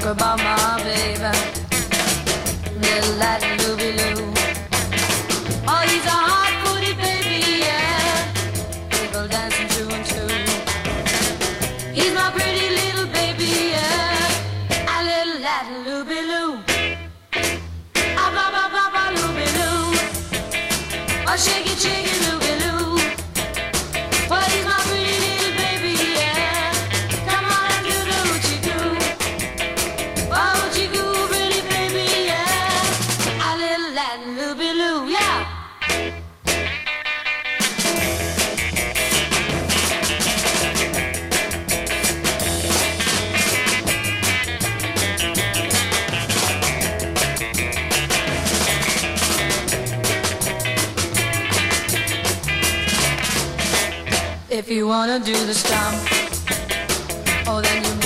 about my baby, little Latin Lou. Oh, he's a hot-footed baby, yeah. People dancing two and two. He's my pretty little baby, yeah. A little Latin Lou. Ah, ba ba ba ba Lou. Oh, shake it, Lou. Well, he's my pretty little baby, yeah. Come on and do the hoochie-coo. Oh, hoochie-coo, pretty baby, yeah. A little Latin Lou, yeah. If you wanna do the stomp, oh then you